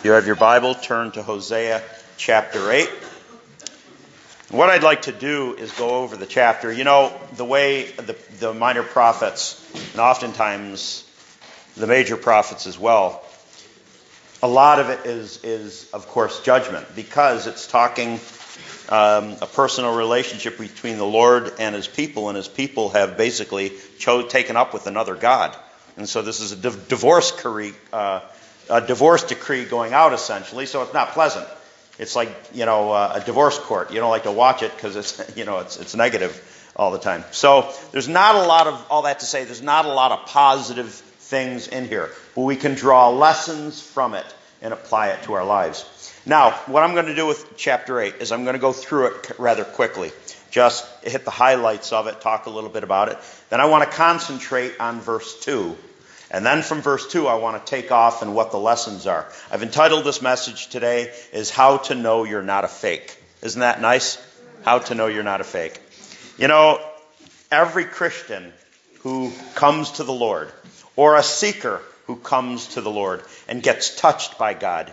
If you have your Bible, turn to Hosea chapter 8. What I'd like to do is go over the chapter. You know, the way the minor prophets, and oftentimes the major prophets as well, a lot of it is of course, judgment, because it's talking a personal relationship between the Lord and His people, and His people have basically taken up with another god. And so this is a divorce decree going out, essentially, so it's not pleasant. It's like, a divorce court. You don't like to watch it because it's negative all the time. So there's not a lot of, all that to say, there's not a lot of positive things in here. But we can draw lessons from it and apply it to our lives. Now, what I'm going to do with chapter 8 is I'm going to go through it rather quickly. Just hit the highlights of it, talk a little bit about it. Then I want to concentrate on verse 2. And then from verse 2, I want to take off and what the lessons are. I've entitled this message today is How to Know You're Not a Fake. Isn't that nice? How to know you're not a fake. You know, every Christian who comes to the Lord, or a seeker who comes to the Lord and gets touched by God,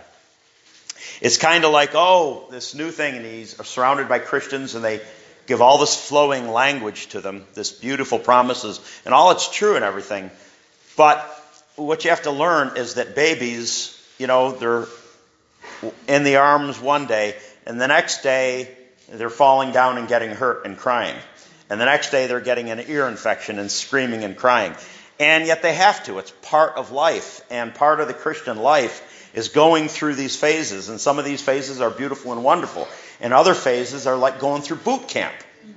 it's kind of like, this new thing, and he's surrounded by Christians, and they give all this flowing language to them, this beautiful promises, and all it's true and everything. But what you have to learn is that babies, they're in the arms one day, and the next day they're falling down and getting hurt and crying. And the next day they're getting an ear infection and screaming and crying. And yet they have to. It's part of life. And part of the Christian life is going through these phases. And some of these phases are beautiful and wonderful. And other phases are like going through boot camp.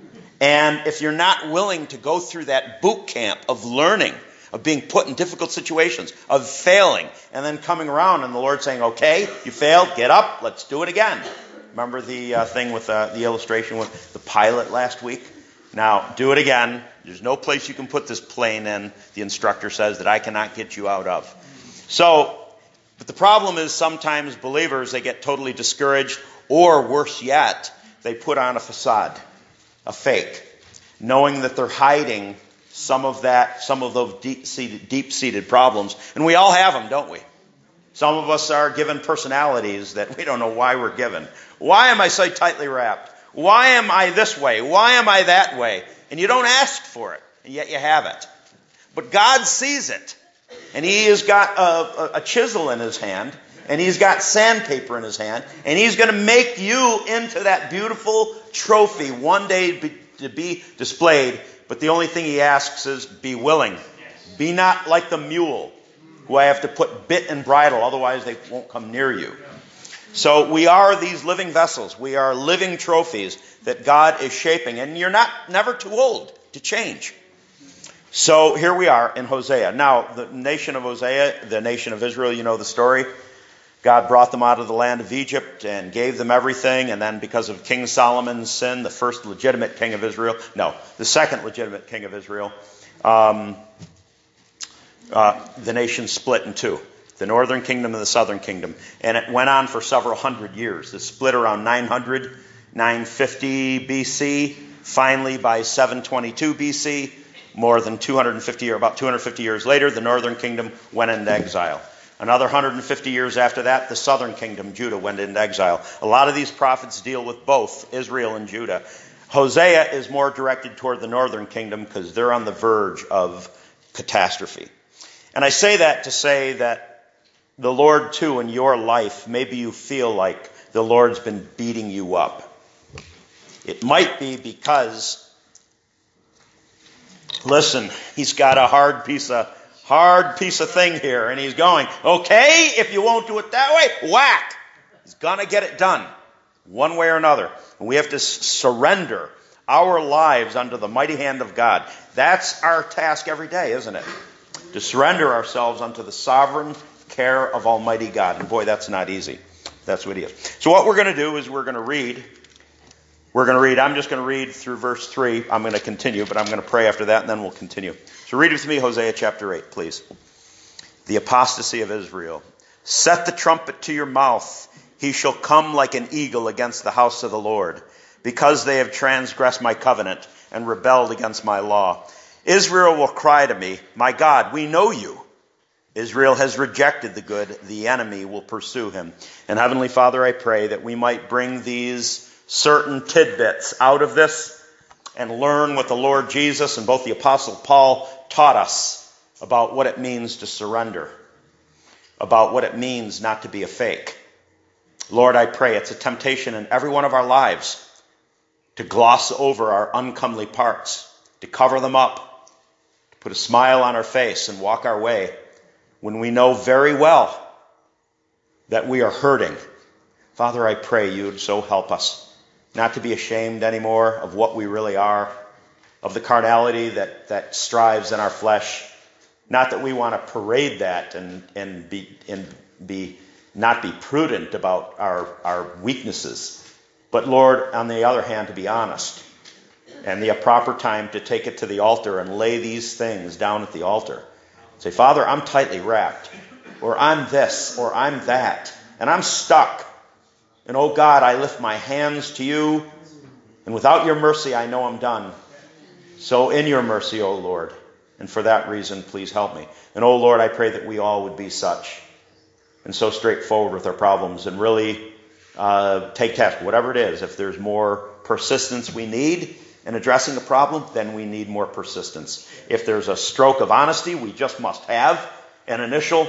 And if you're not willing to go through that boot camp of learning, of being put in difficult situations, of failing, and then coming around and the Lord saying, okay, you failed, get up, let's do it again. Remember the thing with the illustration with the pilot last week? Now, do it again. There's no place you can put this plane in, the instructor says, that I cannot get you out of. But the problem is sometimes believers, they get totally discouraged, or worse yet, they put on a facade, a fake, knowing that they're hiding some of those deep-seated problems. And we all have them, don't we? Some of us are given personalities that we don't know why we're given. Why am I so tightly wrapped? Why am I this way? Why am I that way? And you don't ask for it, and yet you have it. But God sees it. And He has got a chisel in His hand, and He's got sandpaper in His hand, and He's going to make you into that beautiful trophy one day to be displayed. But the only thing He asks is, be willing. Yes. Be not like the mule, who I have to put bit and bridle, otherwise they won't come near you. So we are these living vessels. We are living trophies that God is shaping. And you're never too old to change. So here we are in Hosea. Now, the nation of Hosea, the nation of Israel, you know the story. God brought them out of the land of Egypt and gave them everything. And then because of King Solomon's sin, the second legitimate king of Israel, the nation split in two. The northern kingdom and the southern kingdom. And it went on for several hundred years. It split around 950 BC. Finally, by 722 BC, about 250 years later, the northern kingdom went into exile. Another 150 years after that, the southern kingdom, Judah, went into exile. A lot of these prophets deal with both Israel and Judah. Hosea is more directed toward the northern kingdom because they're on the verge of catastrophe. And I say that to say that the Lord, too, in your life, maybe you feel like the Lord's been beating you up. It might be because, listen, He's got a hard piece of thing here, and He's going, okay, if you won't do it that way, whack. He's going to get it done, one way or another. And we have to surrender our lives under the mighty hand of God. That's our task every day, isn't it? To surrender ourselves unto the sovereign care of Almighty God. And boy, that's not easy. That's what He is. So what we're going to do is we're going to read. I'm just going to read through verse 3. I'm going to continue, but I'm going to pray after that, and then we'll continue. So read with me Hosea chapter 8, please. The apostasy of Israel. Set the trumpet to your mouth. He shall come like an eagle against the house of the Lord, because they have transgressed my covenant and rebelled against my law. Israel will cry to me, my God, we know you. Israel has rejected the good. The enemy will pursue him. And Heavenly Father, I pray that we might bring these certain tidbits out of this and learn what the Lord Jesus and both the Apostle Paul taught us about what it means to surrender, about what it means not to be a fake. Lord, I pray it's a temptation in every one of our lives to gloss over our uncomely parts, to cover them up, to put a smile on our face and walk our way when we know very well that we are hurting. Father, I pray you would so help us not to be ashamed anymore of what we really are, of the carnality that strives in our flesh. Not that we want to parade that and not be prudent about our weaknesses, but Lord, on the other hand, to be honest, and the proper time to take it to the altar and lay these things down at the altar. Say, Father, I'm tightly wrapped, or I'm this, or I'm that, and I'm stuck. And oh God, I lift my hands to you, and without your mercy, I know I'm done. So in your mercy, O Lord, and for that reason, please help me. And oh Lord, I pray that we all would be such, and so straightforward with our problems, and really take task, whatever it is. If there's more persistence we need in addressing a problem, then we need more persistence. If there's a stroke of honesty we just must have an initial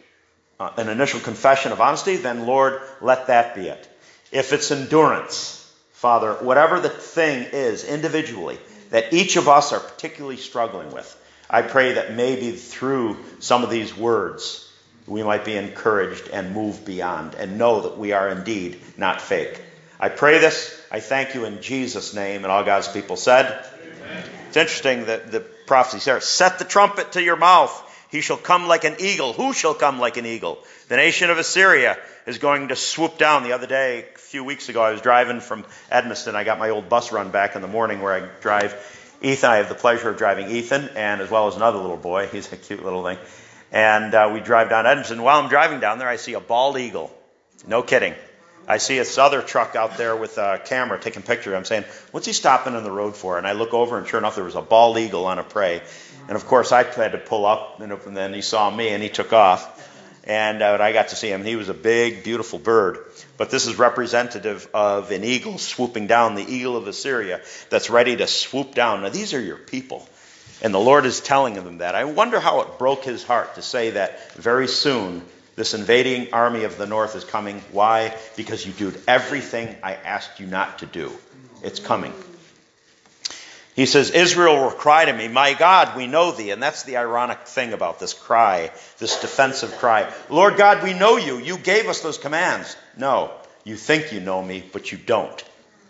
confession of honesty, then Lord, let that be it. If it's endurance, Father, whatever the thing is individually that each of us are particularly struggling with, I pray that maybe through some of these words we might be encouraged and move beyond and know that we are indeed not fake. I pray this. I thank you in Jesus' name. And all God's people said, Amen. It's interesting that the prophecy says, set the trumpet to your mouth. He shall come like an eagle. Who shall come like an eagle? The nation of Assyria is going to swoop down. The other day, a few weeks ago, I was driving from Edmiston. I got my old bus run back in the morning where I drive Ethan. I have the pleasure of driving Ethan, and as well as another little boy. He's a cute little thing. And we drive down Edmiston. While I'm driving down there, I see a bald eagle. No kidding. I see this other truck out there with a camera taking pictures. I'm saying, what's he stopping in the road for? And I look over, and sure enough, there was a bald eagle on a prey. And of course, I had to pull up, and then he saw me, and he took off. And I got to see him. He was a big, beautiful bird. But this is representative of an eagle swooping down, the eagle of Assyria, that's ready to swoop down. Now, these are your people. And the Lord is telling them that. I wonder how it broke his heart to say that very soon this invading army of the north is coming. Why? Because you did everything I asked you not to do. It's coming. He says, Israel will cry to me, my God, we know thee. And that's the ironic thing about this cry, this defensive cry. Lord God, we know you. You gave us those commands. No, you think you know me, but you don't.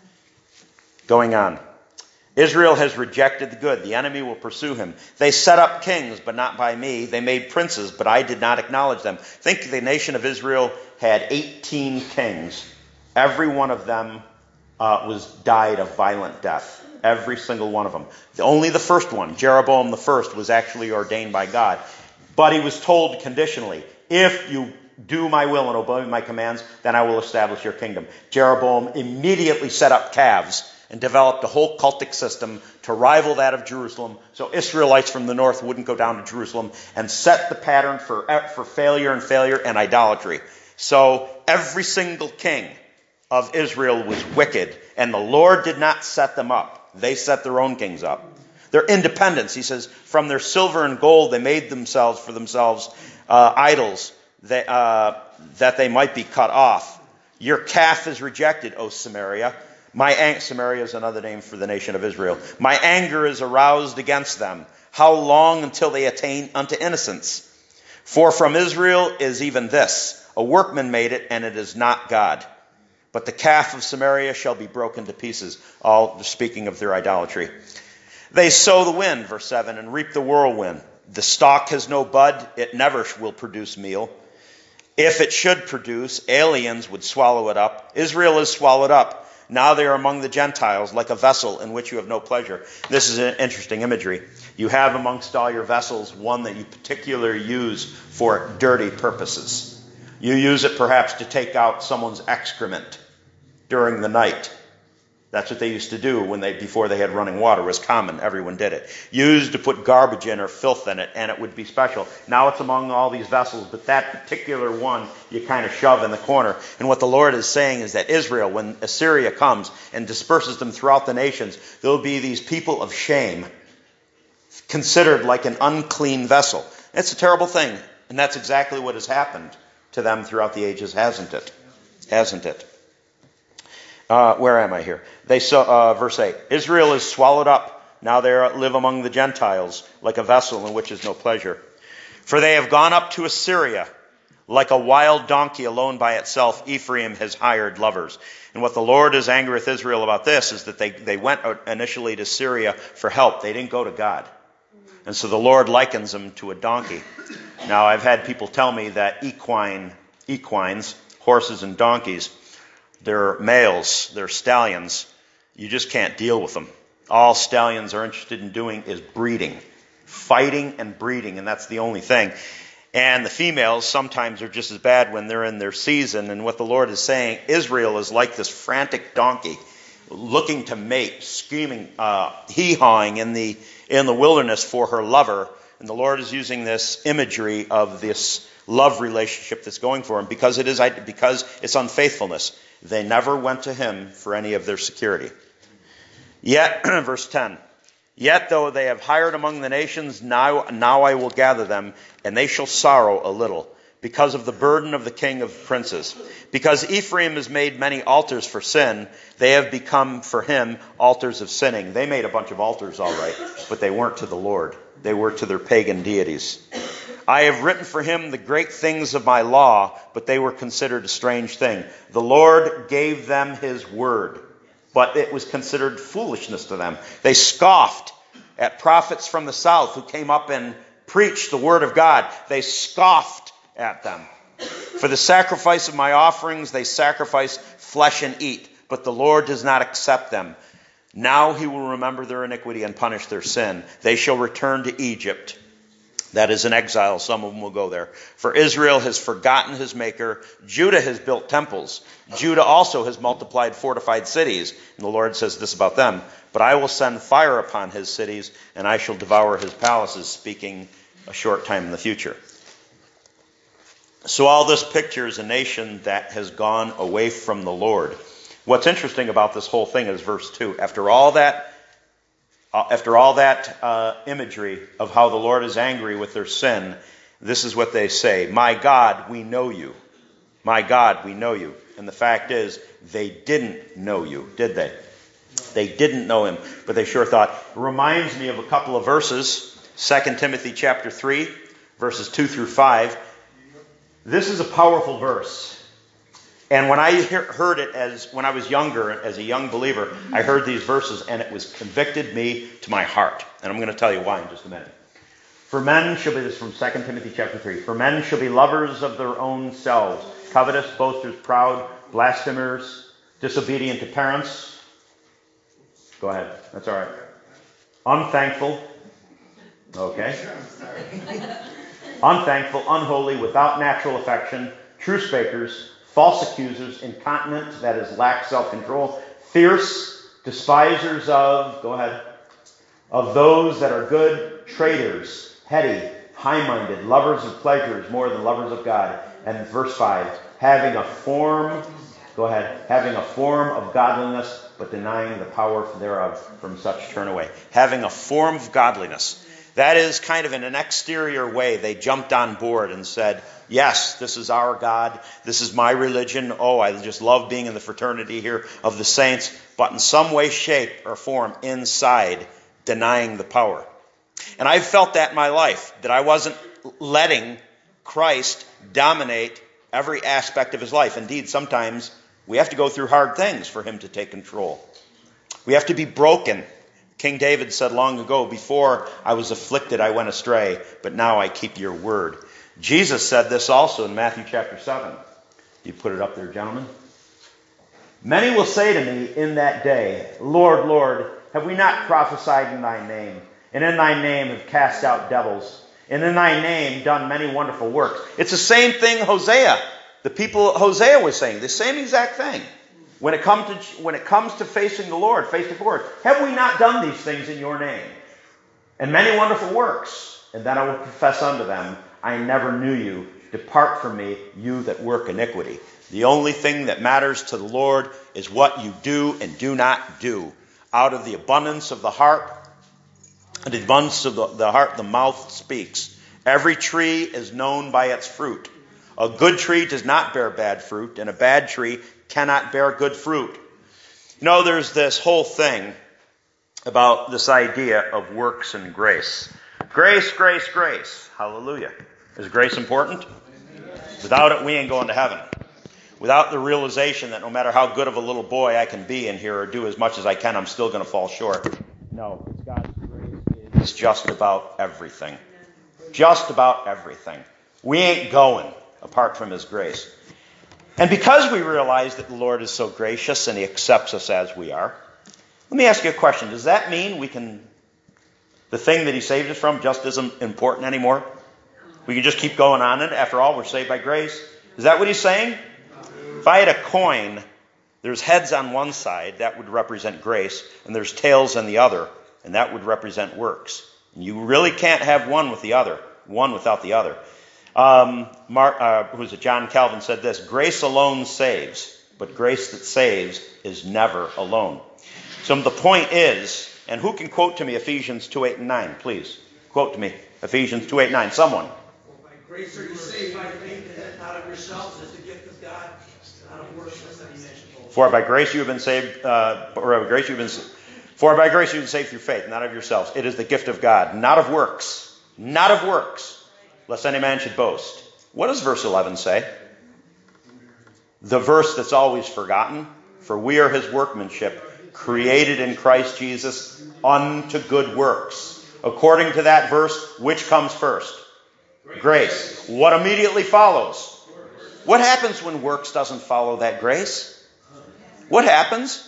Going on. Israel has rejected the good. The enemy will pursue him. They set up kings, but not by me. They made princes, but I did not acknowledge them. Think the nation of Israel had 18 kings. Every one of them died a violent death. Every single one of them. Only the first one, Jeroboam the first, was actually ordained by God. But he was told conditionally, if you do my will and obey my commands, then I will establish your kingdom. Jeroboam immediately set up calves and developed a whole cultic system to rival that of Jerusalem, so Israelites from the north wouldn't go down to Jerusalem, and set the pattern for failure and idolatry. So every single king of Israel was wicked, and the Lord did not set them up. They set their own kings up. Their independence, he says, from their silver and gold they made for themselves idols that they might be cut off. Your calf is rejected, O Samaria. Samaria is another name for the nation of Israel. My anger is aroused against them. How long until they attain unto innocence? For from Israel is even this, a workman made it, and it is not God. But the calf of Samaria shall be broken to pieces. All speaking of their idolatry. They sow the wind, verse 7, and reap the whirlwind. The stalk has no bud, it never will produce meal. If it should produce, aliens would swallow it up. Israel is swallowed up. Now they are among the Gentiles, like a vessel in which you have no pleasure. This is an interesting imagery. You have amongst all your vessels one that you particularly use for dirty purposes. You use it perhaps to take out someone's excrement during the night. That's what they used to do before they had running water. It was common. Everyone did it. Used to put garbage in or filth in it, and it would be special. Now it's among all these vessels, but that particular one you kind of shove in the corner. And what the Lord is saying is that Israel, when Assyria comes and disperses them throughout the nations, there will be these people of shame, considered like an unclean vessel. It's a terrible thing, and that's exactly what has happened to them throughout the ages, hasn't it? Hasn't it? Where am I here? Verse 8. Israel is swallowed up. Now they live among the Gentiles like a vessel in which is no pleasure. For they have gone up to Assyria like a wild donkey alone by itself. Ephraim has hired lovers. And what the Lord is angry with Israel about this is that they went initially to Syria for help. They didn't go to God. And so the Lord likens them to a donkey. Now I've had people tell me that equines, horses and donkeys, they're males, they're stallions. You just can't deal with them. All stallions are interested in doing is breeding, fighting and breeding, and that's the only thing. And the females sometimes are just as bad when they're in their season. And what the Lord is saying, Israel is like this frantic donkey looking to mate, screaming, hee-hawing in the wilderness for her lover. And the Lord is using this imagery of this love relationship that's going for him because it's unfaithfulness. They never went to him for any of their security. Yet, verse 10, yet though they have hired among the nations, now I will gather them, and they shall sorrow a little, because of the burden of the king of princes. Because Ephraim has made many altars for sin, they have become for him altars of sinning. They made a bunch of altars, all right, but they weren't to the Lord. They were to their pagan deities. I have written for him the great things of my law, but they were considered a strange thing. The Lord gave them his word, but it was considered foolishness to them. They scoffed at prophets from the south who came up and preached the word of God. They scoffed at them. For the sacrifice of my offerings, they sacrifice flesh and eat, but the Lord does not accept them. Now he will remember their iniquity and punish their sin. They shall return to Egypt. That is in exile. Some of them will go there. For Israel has forgotten his maker. Judah has built temples. Judah also has multiplied fortified cities. And the Lord says this about them. But I will send fire upon his cities, and I shall devour his palaces, speaking a short time in the future. So all this pictures a nation that has gone away from the Lord. What's interesting about this whole thing is verse 2. After all that imagery of how the Lord is angry with their sin, this is what they say. My God, we know you. My God, we know you. And the fact is, they didn't know you, did they? They didn't know him, but they sure thought. It reminds me of a couple of verses, 2 Timothy chapter 3, verses 2 through 5. This is a powerful verse. And when I heard it when I was younger, as a young believer, I heard these verses and it was convicted me to my heart. And I'm going to tell you why in just a minute. For men shall be, this is from 2 Timothy chapter 3, for men shall be lovers of their own selves, covetous, boasters, proud, blasphemers, disobedient to parents. Go ahead. That's all right. Unthankful. Okay. Unthankful, unholy, without natural affection, truce breakers, false accusers, incontinent, that is, lack self-control, fierce, despisers of, go ahead, of those that are good, traitors, heady, high-minded, lovers of pleasures more than lovers of God. And verse 5, having a form, go ahead, having a form of godliness, but denying the power thereof, from such turn away. Having a form of godliness. That is kind of in an exterior way. They jumped on board and said, yes, this is our God. This is my religion. Oh, I just love being in the fraternity here of the saints. But in some way, shape, or form, inside, denying the power. And I've felt that in my life, that I wasn't letting Christ dominate every aspect of his life. Indeed, sometimes we have to go through hard things for him to take control. We have to be broken. King David said long ago, before I was afflicted, I went astray, but now I keep your word. Jesus said this also in Matthew chapter 7. You put it up there, gentlemen. Many will say to me in that day, Lord, Lord, have we not prophesied in thy name? And in thy name have cast out devils? And in thy name done many wonderful works? It's the same thing Hosea. The people Hosea was saying, the same exact thing. When it comes to facing the Lord, face to Lord, have we not done these things in your name? And many wonderful works. And then I will confess unto them, I never knew you. Depart from me, you that work iniquity. The only thing that matters to the Lord is what you do and do not do. Out of the abundance of the heart, the abundance of the heart, the mouth speaks. Every tree is known by its fruit. A good tree does not bear bad fruit, and a bad tree cannot bear good fruit. You know, there's this whole thing about this idea of works and grace. Grace, grace, grace. Hallelujah. Is grace important? Without it, we ain't going to heaven. Without the realization that no matter how good of a little boy I can be in here or do as much as I can, I'm still going to fall short. No, it's God's grace. It's just about everything. Just about everything. We ain't going apart from His grace. And because we realize that the Lord is so gracious and He accepts us as we are, let me ask you a question. Does that mean the thing that He saved us from just isn't important anymore? We can just keep going on it. After all, we're saved by grace. Is that what He's saying? If I had a coin, there's heads on one side, that would represent grace, and there's tails on the other, and that would represent works. And you really can't have one with the other, one without the other. John Calvin said this, grace alone saves, but grace that saves is never alone. So the point is, and who can quote to me Ephesians 2:8 and 9, please? Quote to me Ephesians 2:8 and 9, someone. By grace are you saved by faith, and that not of yourselves, is the gift of God, not of works, lest any man should boast. For by grace you have been saved, for by grace you've been saved through faith, not of yourselves. It is the gift of God, not of works, lest any man should boast. What does verse 11 say? The verse that's always forgotten. For we are His workmanship, created in Christ Jesus unto good works. According to that verse, which comes first? Grace. What immediately follows? What happens when works doesn't follow that grace? What happens?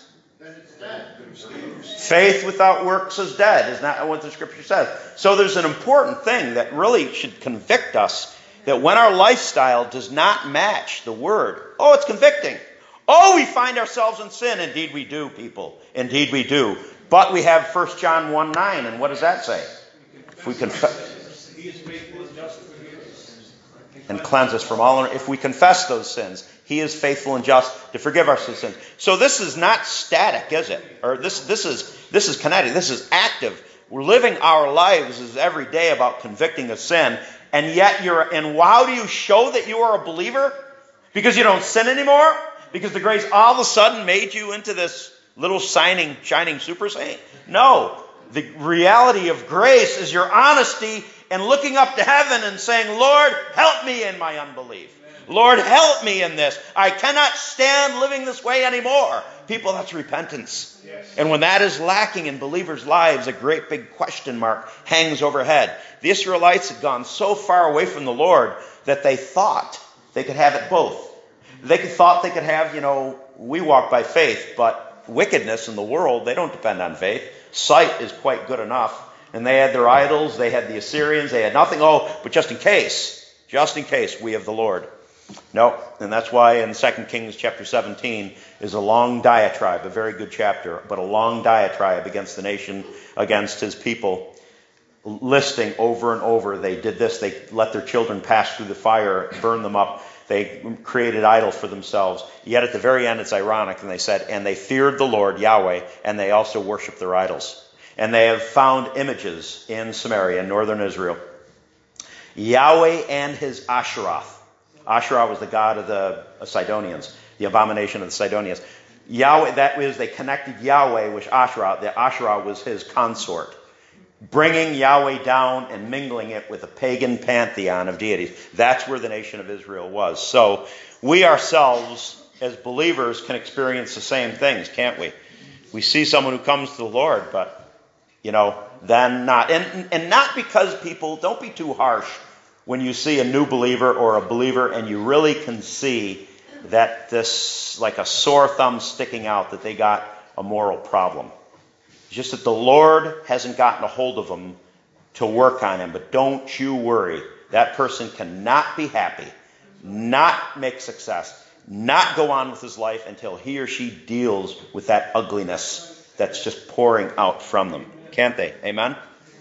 Faith without works is dead. Isn't that what the Scripture says? So there's an important thing that really should convict us, that when our lifestyle does not match the Word, it's convicting. We find ourselves in sin. Indeed we do, people. Indeed we do. But we have 1 John 1:9, and what does that say? If we confess, He is faithful and just to forgive us and cleanse us from all. If we confess those sins, He is faithful and just to forgive our sins. So this is not static, is it? Or this is kinetic. This is active. We're living our lives is every day about convicting of sin, and yet and how do you show that you are a believer? Because you don't sin anymore? Because the grace all of a sudden made you into this little shining super saint? No. The reality of grace is your honesty and looking up to heaven and saying, Lord, help me in my unbelief. Lord, help me in this. I cannot stand living this way anymore. People, that's repentance. Yes. And when that is lacking in believers' lives, a great big question mark hangs overhead. The Israelites had gone so far away from the Lord that they thought they could have it both. They thought they could have, we walk by faith, but wickedness in the world, they don't depend on faith. Sight is quite good enough. And they had their idols, they had the Assyrians, they had nothing. But just in case, we have the Lord. No, and that's why in 2 Kings chapter 17 is a long diatribe, a very good chapter, but a long diatribe against the nation, against His people, listing over and over, they did this, they let their children pass through the fire, burn them up, they created idols for themselves. Yet at the very end it's ironic, and they said, and they feared the Lord, Yahweh, and they also worshiped their idols. And they have found images in Samaria, in northern Israel. Yahweh and His Asheroth. Asherah was the god of the Sidonians, the abomination of the Sidonians. Yahweh, that is, they connected Yahweh with Asherah. The Asherah was his consort, bringing Yahweh down and mingling it with a pagan pantheon of deities. That's where the nation of Israel was. So we ourselves, as believers, can experience the same things, can't we? We see someone who comes to the Lord, but, then not. And not because people, don't be too harsh when you see a new believer or a believer and you really can see that this, like a sore thumb sticking out, that they got a moral problem. It's just that the Lord hasn't gotten a hold of them to work on him. But don't you worry. That person cannot be happy, not make success, not go on with his life until he or she deals with that ugliness that's just pouring out from them. Can't they? Amen?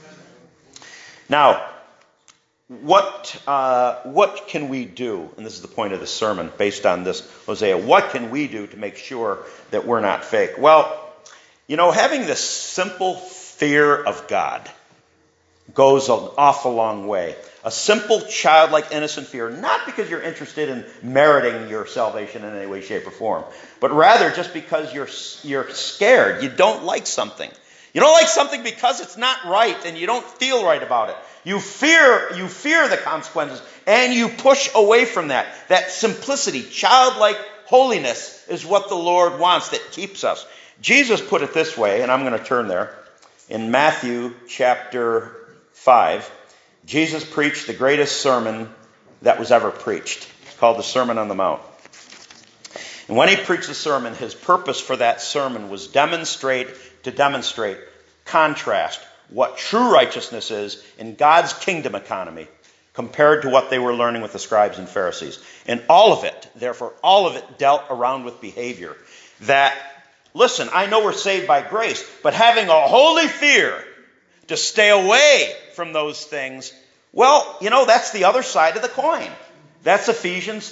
Now, what can we do? And this is the point of the sermon based on this, Hosea. What can we do to make sure that we're not fake? Well, having this simple fear of God goes an awful long way. A simple, childlike, innocent fear, not because you're interested in meriting your salvation in any way, shape, or form, but rather just because you're scared. You don't like something. You don't like something because it's not right and you don't feel right about it. You fear the consequences and you push away from that. That simplicity, childlike holiness is what the Lord wants that keeps us. Jesus put it this way, and I'm going to turn there. In Matthew chapter 5, Jesus preached the greatest sermon that was ever preached. It's called the Sermon on the Mount. And when he preached the sermon, his purpose for that sermon was demonstrate, contrast what true righteousness is in God's kingdom economy compared to what they were learning with the scribes and Pharisees. And all of it dealt around with behavior. That, listen, I know we're saved by grace, but having a holy fear to stay away from those things, well, that's the other side of the coin. That's Ephesians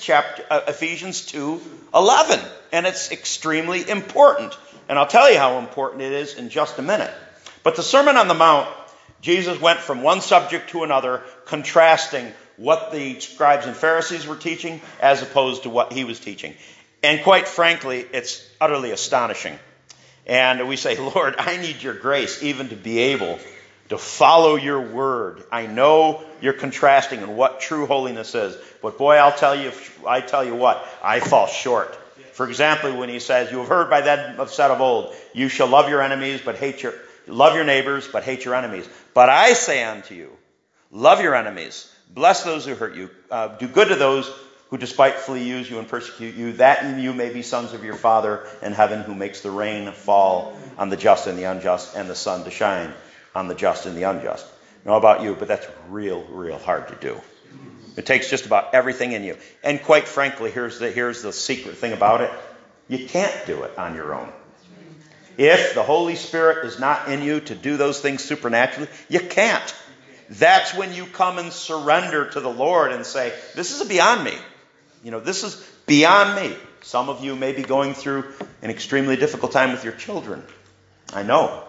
2:11, and it's extremely important. And I'll tell you how important it is in just a minute. But the Sermon on the Mount, Jesus went from one subject to another, contrasting what the scribes and Pharisees were teaching as opposed to what he was teaching. And quite frankly, it's utterly astonishing. And we say, Lord, I need your grace even to be able to follow your word. I know you're contrasting and what true holiness is. But boy, I tell you what, I fall short. For example, when he says, you have heard by them said of old, you shall love your enemies, love your neighbors, but hate your enemies. But I say unto you, love your enemies, bless those who hurt you, do good to those who despitefully use you and persecute you, that you may be sons of your Father in heaven, who makes the rain fall on the just and the unjust, and the sun to shine on the just and the unjust. I don't know about you, but that's real, real hard to do. It takes just about everything in you. And quite frankly, here's the secret thing about it. You can't do it on your own. If the Holy Spirit is not in you to do those things supernaturally, you can't. That's when you come and surrender to the Lord and say, this is beyond me. This is beyond me. Some of you may be going through an extremely difficult time with your children. I know.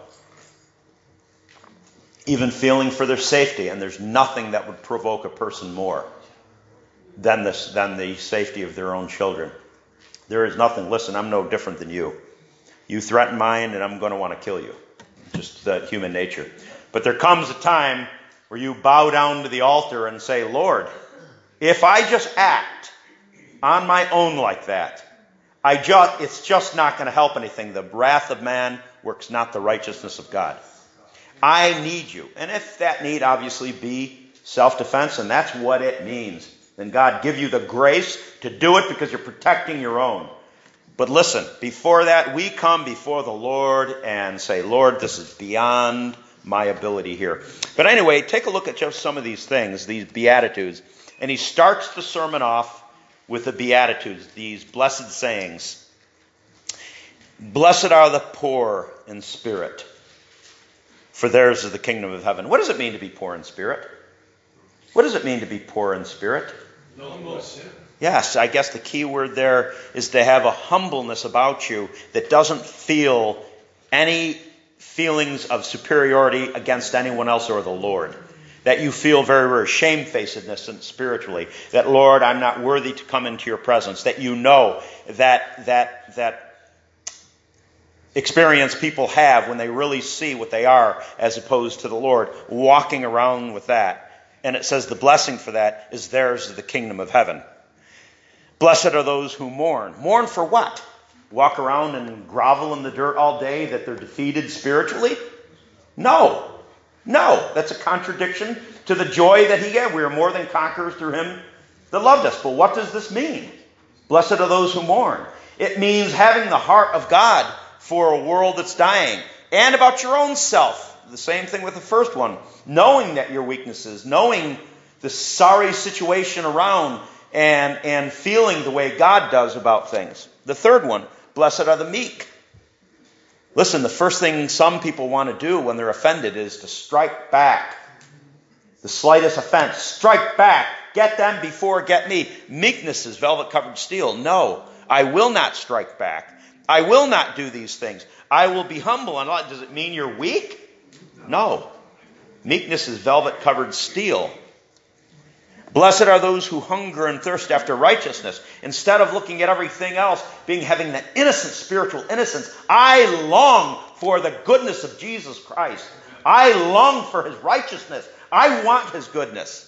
Even feeling for their safety, and there's nothing that would provoke a person more than the safety of their own children. There is nothing. Listen, I'm no different than you. You threaten mine, and I'm going to want to kill you. Just the human nature. But there comes a time where you bow down to the altar and say, Lord, if I just act on my own like that, it's just not going to help anything. The wrath of man works not the righteousness of God. I need you. And if that need obviously be self-defense, and that's what it means, then God give you the grace to do it because you're protecting your own. But listen, before that, we come before the Lord and say, Lord, this is beyond my ability here. But anyway, take a look at just some of these things, these Beatitudes. And he starts the sermon off with the Beatitudes, these blessed sayings. Blessed are the poor in spirit, for theirs is the kingdom of heaven. What does it mean to be poor in spirit? What does it mean to be poor in spirit? Yes, I guess the key word there is to have a humbleness about you that doesn't feel any feelings of superiority against anyone else or the Lord. That you feel very, very shamefacedness and spiritually. That, Lord, I'm not worthy to come into your presence. That you know that experience people have when they really see what they are as opposed to the Lord, walking around with that. And it says the blessing for that is theirs is the kingdom of heaven. Blessed are those who mourn. Mourn for what? Walk around and grovel in the dirt all day that they're defeated spiritually? No, that's a contradiction to the joy that he gave. We are more than conquerors through him that loved us. But what does this mean? Blessed are those who mourn. It means having the heart of God for a world that's dying. And about your own self. The same thing with the first one. Knowing that your weaknesses, knowing the sorry situation around, and feeling the way God does about things. The third one, blessed are the meek. Listen, the first thing some people want to do when they're offended is to strike back. The slightest offense, strike back. Get them before get me. Meekness is velvet-covered steel. No, I will not strike back. I will not do these things. I will be humble. And does it mean you're weak? No. Meekness is velvet-covered steel. Blessed are those who hunger and thirst after righteousness. Instead of looking at everything else, having that innocent spiritual innocence, I long for the goodness of Jesus Christ. I long for his righteousness. I want his goodness.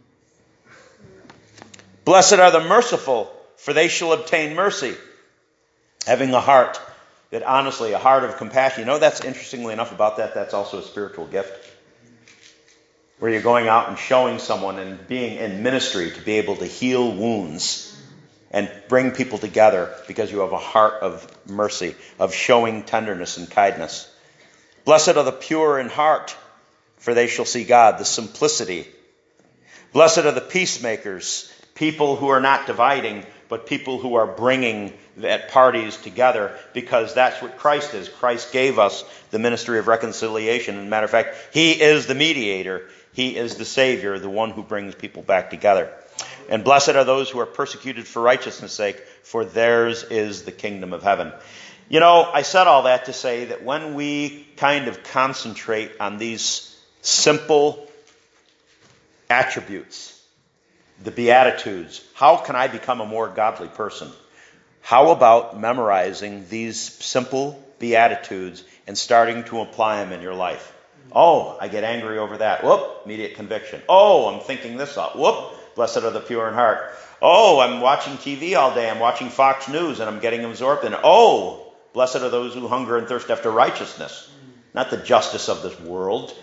Blessed are the merciful, for they shall obtain mercy. Having a heart that honestly, a heart of compassion. You know, that's interestingly enough about that's also a spiritual gift. Where you're going out and showing someone and being in ministry to be able to heal wounds and bring people together because you have a heart of mercy, of showing tenderness and kindness. Blessed are the pure in heart, for they shall see God. The simplicity. Blessed are the peacemakers, people who are not dividing, but people who are bringing at parties together, because that's what Christ is. Christ gave us the ministry of reconciliation. As a matter of fact, he is the mediator. He is the Savior, the one who brings people back together. And blessed are those who are persecuted for righteousness' sake, for theirs is the kingdom of heaven. You know, I said all that to say that when we kind of concentrate on these simple attributes, the Beatitudes, how can I become a more godly person? How about memorizing these simple Beatitudes and starting to apply them in your life? Oh, I get angry over that. Whoop, immediate conviction. Oh, I'm thinking this up. Whoop, blessed are the pure in heart. Oh, I'm watching TV all day. I'm watching Fox News and I'm getting absorbed in it. Oh, blessed are those who hunger and thirst after righteousness, not the justice of this world.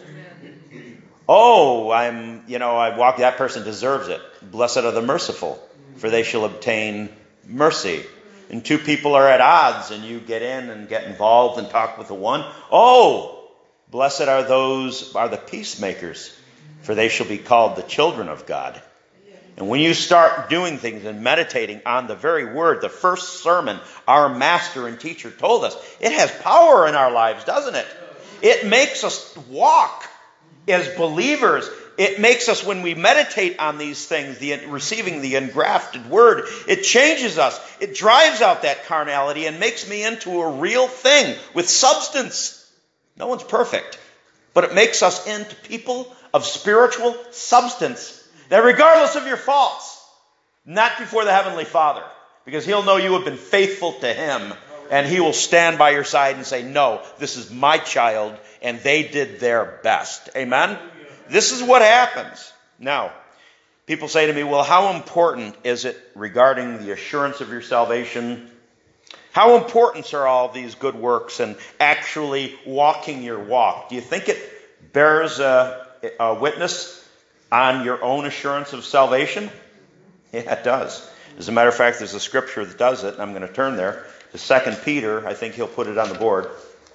Oh, that person deserves it. Blessed are the merciful, for they shall obtain mercy. And two people are at odds and you get in and get involved and talk with the one. Oh, blessed are the peacemakers, for they shall be called the children of God. And when you start doing things and meditating on the very word, the first sermon our master and teacher told us, it has power in our lives, doesn't it? It makes us walk as believers. It makes us, when we meditate on these things, receiving the engrafted word, it changes us. It drives out that carnality and makes me into a real thing with substance. No one's perfect, but it makes us into people of spiritual substance. That regardless of your faults, not before the Heavenly Father, because he'll know you have been faithful to him, and he will stand by your side and say, no, this is my child, and they did their best. Amen? This is what happens. Now, people say to me, well, how important is it regarding the assurance of your salvation? How important are all these good works and actually walking your walk? Do you think it bears a witness on your own assurance of salvation? Yeah, it does. As a matter of fact, there's a scripture that does it, and I'm going to turn there to 2 Peter. I think he'll put it on the board.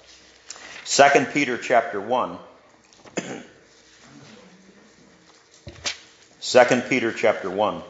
2 Peter chapter 1. 2 Peter chapter 1.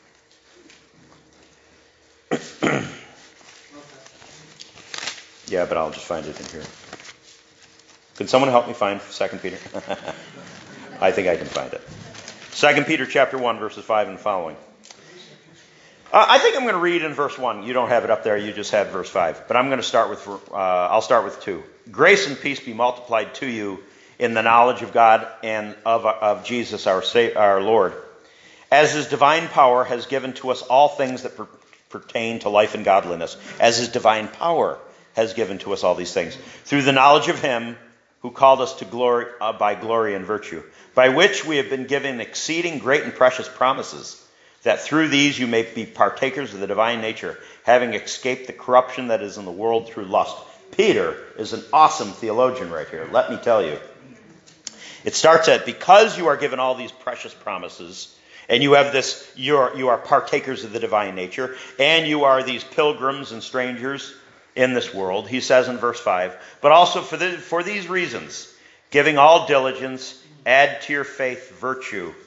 Yeah, but I'll just find it in here. Can someone help me find 2 Peter? I think I can find it. 2 Peter chapter 1, verses 5 and following. I think I'm going to read in verse 1. You don't have it up there. You just have verse 5. But I'm going to start with, I'll start with 2. Grace and peace be multiplied to you in the knowledge of God and of Jesus our Lord, as his divine power has given to us all things that pertain to life and godliness, as his divine power has given to us all these things, through the knowledge of him who called us to glory by glory and virtue, by which we have been given exceeding great and precious promises, that through these you may be partakers of the divine nature, having escaped the corruption that is in the world through lust. Peter is an awesome theologian right here, let me tell you. It starts at, because you are given all these precious promises, and you have this, you are partakers of the divine nature, and you are these pilgrims and strangers in this world, he says in verse 5, but also for these reasons, giving all diligence, add to your faith virtue,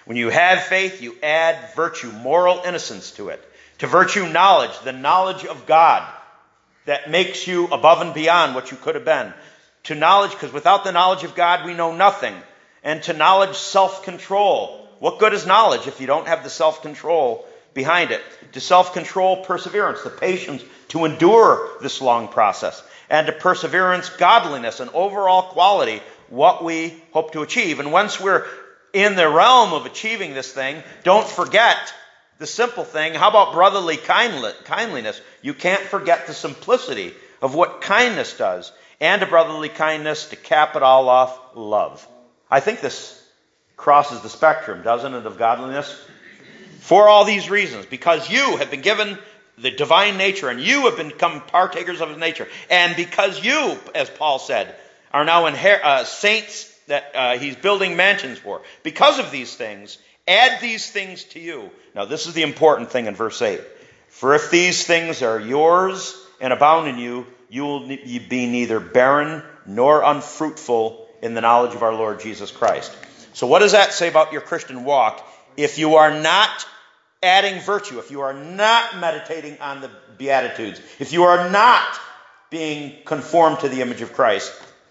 When you have faith, you add virtue, moral innocence to it. To virtue, knowledge, the knowledge of God that makes you above and beyond what you could have been. To knowledge, because without the knowledge of God, we know nothing. And to knowledge, self-control. What good is knowledge if you don't have the self-control behind it? To self-control, perseverance, the patience to endure this long process. And to perseverance, godliness, an overall quality, what we hope to achieve. And once we're in the realm of achieving this thing, don't forget the simple thing. How about brotherly kindliness? You can't forget the simplicity of what kindness does. And to brotherly kindness, to cap it all off, love. I think this crosses the spectrum, doesn't it, of godliness? For all these reasons, because you have been given the divine nature and you have become partakers of his nature, and because you, as Paul said, are now saints that he's building mansions for. Because of these things, add these things to you. Now, this is the important thing in verse 8. For if these things are yours and abound in you, you will be neither barren nor unfruitful in the knowledge of our Lord Jesus Christ. So what does that say about your Christian walk? If you are not adding virtue, if you are not meditating on the Beatitudes, if you are not being conformed to the image of Christ,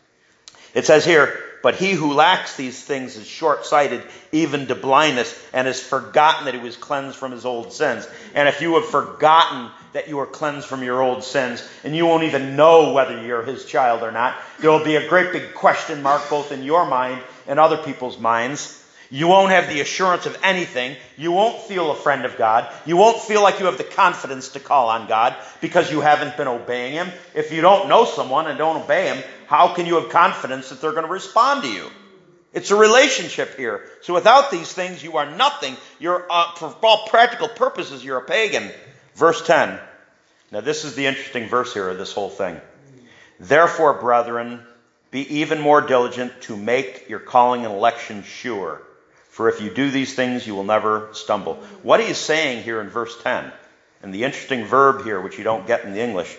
it says here, but he who lacks these things is short-sighted, even to blindness, and has forgotten that he was cleansed from his old sins. And if you have forgotten that you are cleansed from your old sins, and you won't even know whether you're his child or not, there will be a great big question mark both in your mind and other people's minds. You won't have the assurance of anything. You won't feel a friend of God. You won't feel like you have the confidence to call on God because you haven't been obeying him. If you don't know someone and don't obey him, how can you have confidence that they're going to respond to you? It's a relationship here. So without these things, you are nothing. You're, for all practical purposes, you're a pagan. Verse 10. Now this is the interesting verse here of this whole thing. Therefore, brethren, be even more diligent to make your calling and election sure. For if you do these things, you will never stumble. What he is saying here in verse 10, and the interesting verb here, which you don't get in the English,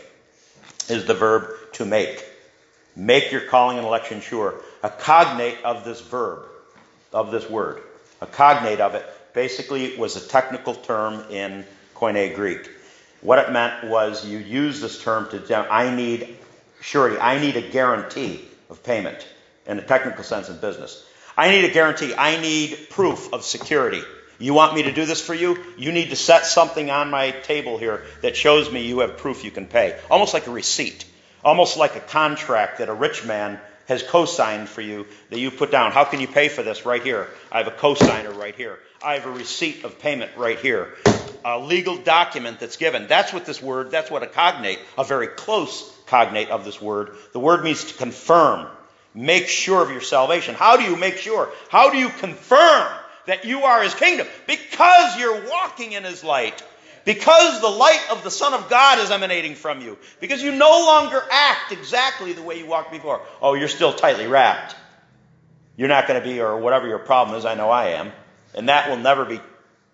is the verb to make. Make your calling and election sure. A cognate of this verb, of this word. A cognate of it basically was a technical term in Koine Greek. What it meant was you use this term to, I need surety. I need a guarantee of payment in a technical sense in business. I need a guarantee. I need proof of security. You want me to do this for you? You need to set something on my table here that shows me you have proof you can pay. Almost like a receipt. Almost like a contract that a rich man has co-signed for you that you put down. How can you pay for this? Right here. I have a co-signer right here. I have a receipt of payment right here. A legal document that's given. That's what this word, that's what a cognate, a very close cognate of this word. The word means to confirm. Make sure of your salvation. How do you make sure? How do you confirm that you are his kingdom? Because you're walking in his light. Because the light of the Son of God is emanating from you. Because you no longer act exactly the way you walked before. Oh, you're still tightly wrapped. You're not going to be, or whatever your problem is, I know I am. And that will never be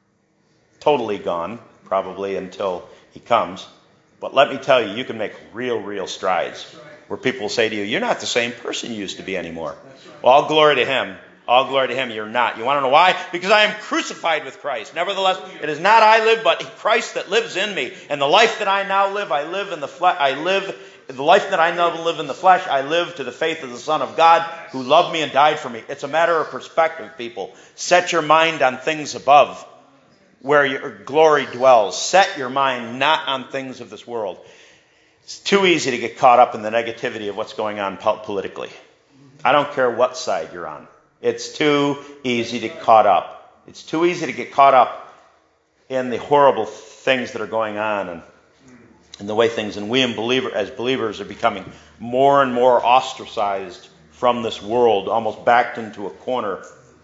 totally gone, probably until he comes. But let me tell you, you can make real strides. Where people will say to you, you're not the same person you used to be anymore. Well, all glory to him. All glory to him, you're not. You want to know why? Because I am crucified with Christ. Nevertheless, it is not I live, but Christ that lives in me. And the life that I now live, I live in the flesh. The life that I now live in the flesh, I live to the faith of the Son of God who loved me and died for me. It's a matter of perspective, people. Set your mind on things above where your glory dwells. Set your mind not on things of this world. It's too easy to get caught up in the negativity of what's going on politically. I don't care what side you're on. It's too easy to get caught up. It's too easy to get caught up in the horrible things that are going on and the way things, and we as believers are becoming more and more ostracized from this world, almost backed into a corner.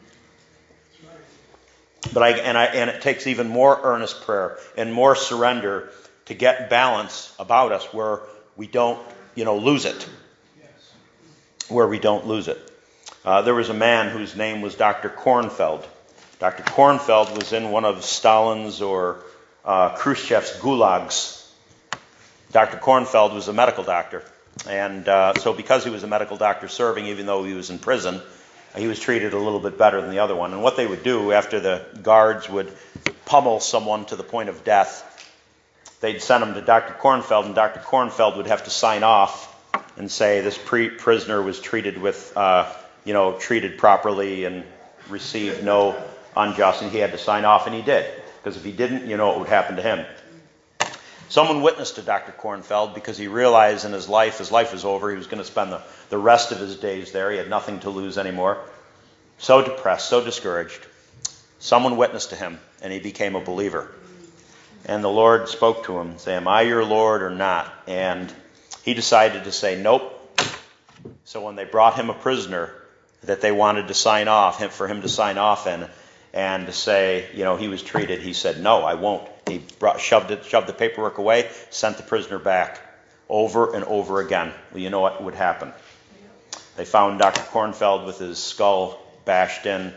But it takes even more earnest prayer and more surrender to get balance about us where we don't, lose it. Where we don't lose it. There was a man whose name was Dr. Kornfeld. Dr. Kornfeld was in one of Stalin's or Khrushchev's gulags. Dr. Kornfeld was a medical doctor. And so because he was a medical doctor serving, even though he was in prison, he was treated a little bit better than the other one. And what they would do after the guards would pummel someone to the point of death, they'd send him to Dr. Kornfeld, and Dr. Kornfeld would have to sign off and say this prisoner was treated with, treated properly and received no unjust, and he had to sign off, and he did. Because if he didn't, what would happen to him. Someone witnessed to Dr. Kornfeld because he realized in his life was over. He was going to spend the rest of his days there. He had nothing to lose anymore. So depressed, so discouraged. Someone witnessed to him, and he became a believer. And the Lord spoke to him, say, am I your Lord or not? And he decided to say, nope. So when they brought him a prisoner that they wanted to sign off, for him to sign off in, and to say, he was treated, he said, no, I won't. He shoved the paperwork away, sent the prisoner back over and over again. Well, you know what would happen? They found Dr. Kornfeld with his skull bashed in.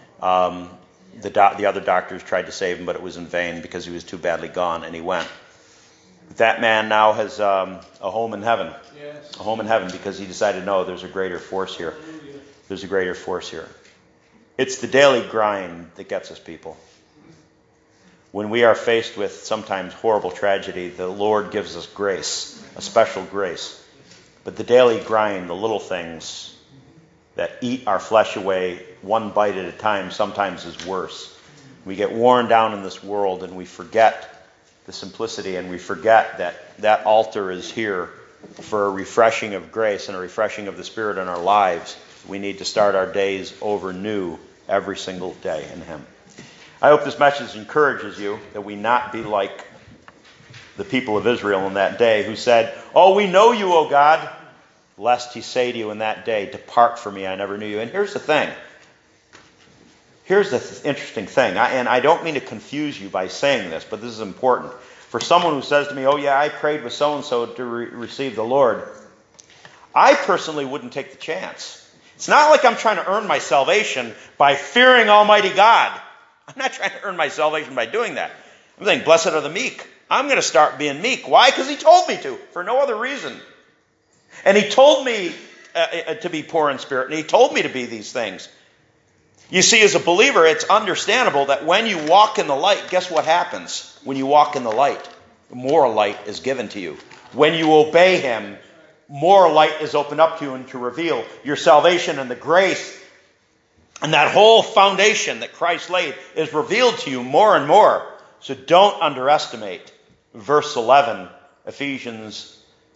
The other doctors tried to save him, but it was in vain because he was too badly gone, and he went. That man now has a home in heaven. Yes. A home in heaven because he decided, no, there's a greater force here. There's a greater force here. It's the daily grind that gets us, people. When we are faced with sometimes horrible tragedy, the Lord gives us grace, a special grace. But the daily grind, the little things that eat our flesh away one bite at a time, sometimes is worse. We get worn down in this world and we forget the simplicity, and we forget that altar is here for a refreshing of grace and a refreshing of the Spirit in our lives. We need to start our days over new every single day in Him. I hope this message encourages you that we not be like the people of Israel in that day who said, oh, we know you, O God, lest He say to you in that day, depart from me, I never knew you. And here's the thing. Here's the interesting thing. And I don't mean to confuse you by saying this, but this is important. For someone who says to me, oh yeah, I prayed with so-and-so to receive the Lord, I personally wouldn't take the chance. It's not like I'm trying to earn my salvation by fearing Almighty God. I'm not trying to earn my salvation by doing that. I'm saying, blessed are the meek. I'm going to start being meek. Why? Because He told me to, for no other reason. And He told me to be poor in spirit, and He told me to be these things. You see, as a believer, it's understandable that when you walk in the light, guess what happens? When you walk in the light, more light is given to you. When you obey Him, more light is opened up to you and to reveal your salvation, and the grace and that whole foundation that Christ laid is revealed to you more and more. So don't underestimate verse 11, Ephesians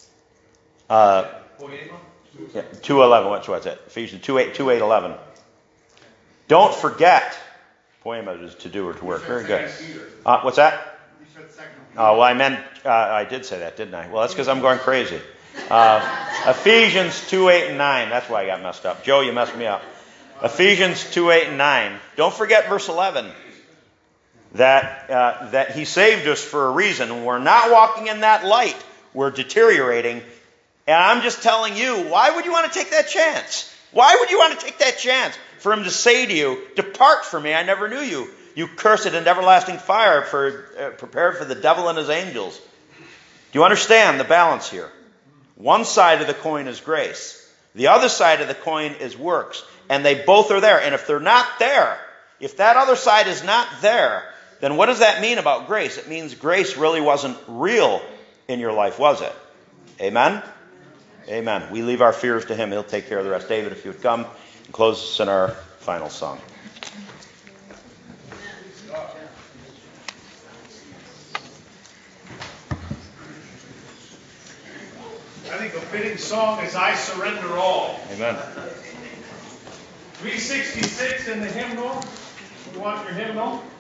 2:11. What's it? Ephesians 2:8-11. Don't forget. Poema is to do or to work. Very good. What's that? Oh, well, I meant, I did say that, didn't I? Well, that's because I'm going crazy. Ephesians 2:8-9. That's why I got messed up. Joe, you messed me up. Ephesians 2:8-9. Don't forget verse 11. That He saved us for a reason. We're not walking in that light. We're deteriorating. And I'm just telling you, why would you want to take that chance? Why would you want to take that chance for Him to say to you, depart from me, I never knew you. You cursed and everlasting fire prepared for the devil and his angels. Do you understand the balance here? One side of the coin is grace. The other side of the coin is works. And they both are there. And if they're not there, if that other side is not there, then what does that mean about grace? It means grace really wasn't real in your life, was it? Amen? Amen. We leave our fears to Him. He'll take care of the rest. David, if you would come and close us in our final song. I think a fitting song is I Surrender All. Amen. 366 in the hymnal. You want your hymnal?